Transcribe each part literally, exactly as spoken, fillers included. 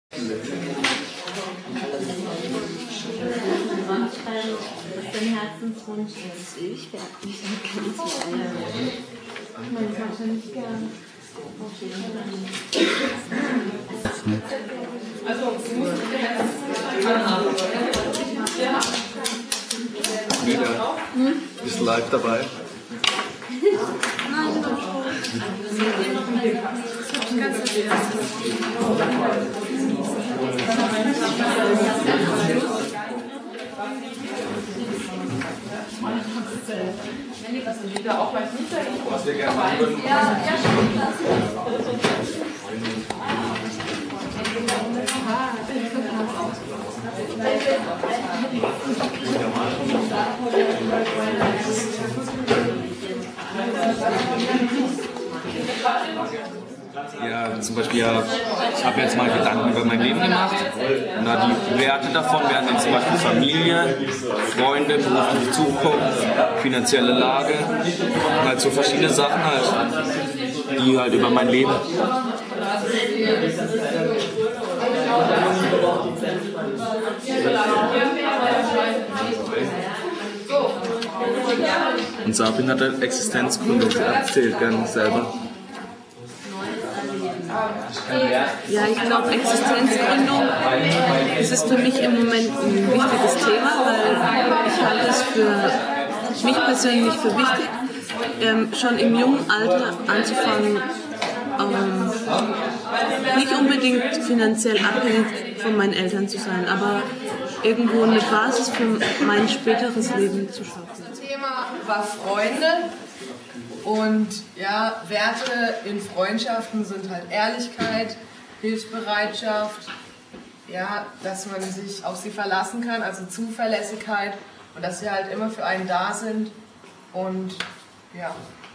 Was dein Herzenswunsch ist. Ich werde nicht so ganz Eier. Ich meine, das mache ich nicht gern. Also, du musst anhaben. Mega. Bist du live dabei? Nein, doch. Das ist wieder auch weiß nicht, Was wir gerne machen würden. Ja, ja, schon. Ja, zum Beispiel, ja, ich habe jetzt mal Gedanken über mein Leben gemacht und da die Werte davon wären dann zum Beispiel Familie, Freunde, berufliche Zukunft, finanzielle Lage, halt so verschiedene Sachen halt, die halt über mein Leben. Und Sabine hat eine Existenzgründung, sie erzählt gerne selber. Ja, ich glaube, Existenzgründung, das ist für mich im Moment ein wichtiges Thema, weil ich halte es für mich persönlich für wichtig, ähm, schon im jungen Alter anzufangen, ähm, nicht unbedingt finanziell abhängig von meinen Eltern zu sein, aber irgendwo eine Basis für mein späteres Leben zu schaffen. Das Thema war Freunde. Und ja, Werte in Freundschaften sind halt Ehrlichkeit, Hilfsbereitschaft, ja, dass man sich auf sie verlassen kann, also Zuverlässigkeit und dass sie halt immer für einen da sind und ja.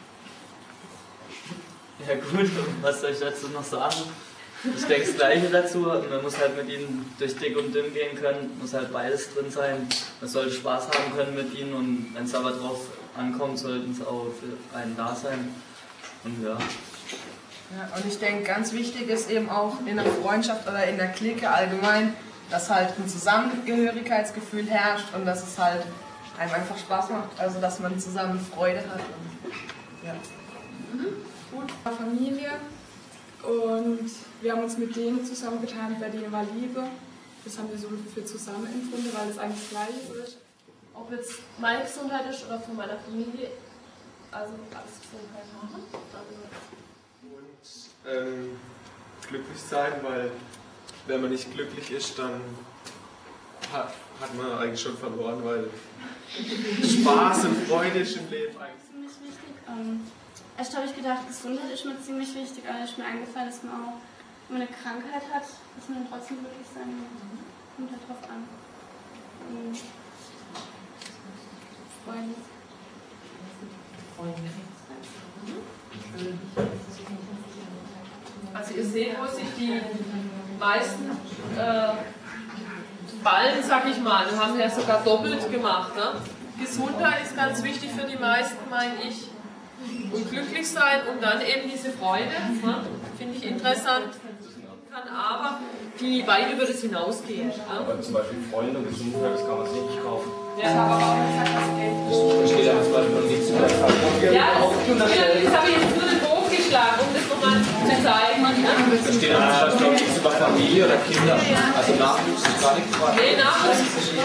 Ja gut, was soll ich dazu noch sagen? Ich denke das Gleiche dazu, man muss halt mit ihnen durch dick und dünn gehen können, muss halt beides drin sein, man sollte Spaß haben können mit ihnen und wenn es aber drauf ankommt, sollten es auch für einen da sein und ja. Ja, und ich denke, ganz wichtig ist eben auch in der Freundschaft oder in der Clique allgemein, dass halt ein Zusammengehörigkeitsgefühl herrscht und dass es halt einem einfach Spaß macht, also dass man zusammen Freude hat. Und, ja. Mhm. Gut, Familie und wir haben uns mit denen zusammengetan, bei denen war Liebe. Das haben wir so für zusammen empfunden, weil es eigentlich das Gleiche ist. Ob jetzt meine Gesundheit ist oder von meiner Familie, also alles Gesundheit haben. Und ähm, glücklich sein, weil wenn man nicht glücklich ist, dann hat, hat man eigentlich schon verloren, weil Spaß und Freude ist im Leben eigentlich. Ziemlich wichtig. Ähm, erst habe ich gedacht, Gesundheit ist mir ziemlich wichtig, aber ist mir eingefallen, dass man auch, wenn man eine Krankheit hat, dass man dann trotzdem glücklich sein kann. Kommt halt drauf an. Und Freunde. Also ihr seht, wo sich die meisten äh, Ballen, sag ich mal, wir haben ja sogar doppelt gemacht. Ne? Gesundheit ist ganz wichtig für die meisten, meine ich. Und glücklich sein und dann eben diese Freude, ne? Finde ich interessant, kann aber die weit über das hinausgehen. Ne? Aber zum Beispiel Freunde und Gesundheit, das kann man sich nicht kaufen. Ja, aber auch gesagt, das geht. Das steht ja zum Beispiel nichts zu der Ja, das habe ich jetzt nur den Bogen geschlagen, um das nochmal zu zeigen. Ne? Da steht ja zum Beispiel nichts über Familie oder Kinder. Also Nachwuchs ist gar nichts dran. Nee, Nachwuchs.